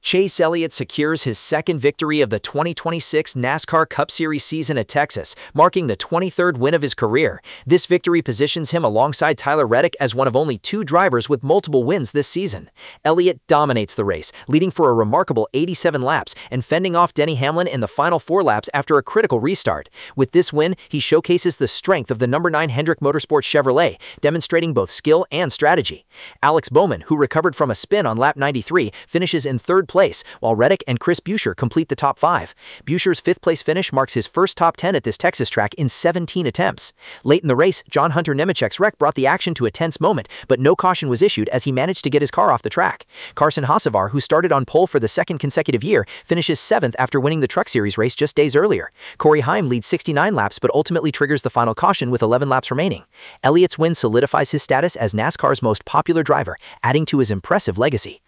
Chase Elliott secures his second victory of the 2026 NASCAR Cup Series season at Texas, marking the 23rd win of his career. This victory positions him alongside Tyler Reddick as one of only two drivers with multiple wins this season. Elliott dominates the race, leading for a remarkable 87 laps and fending off Denny Hamlin in the final 4 laps after a critical restart. With this win, he showcases the strength of the number 9 Hendrick Motorsports Chevrolet, demonstrating both skill and strategy. Alex Bowman, who recovered from a spin on lap 93, finishes in third place, while Reddick and Chris Buescher complete the top 5. Buescher's 5th-place finish marks his first top 10 at this Texas track in 17 attempts. Late in the race, John Hunter Nemechek's wreck brought the action to a tense moment, but no caution was issued as he managed to get his car off the track. Carson Hocevar, who started on pole for the second consecutive year, finishes 7th after winning the Truck Series race just days earlier. Corey Heim leads 69 laps but ultimately triggers the final caution with 11 laps remaining. Elliott's win solidifies his status as NASCAR's most popular driver, adding to his impressive legacy.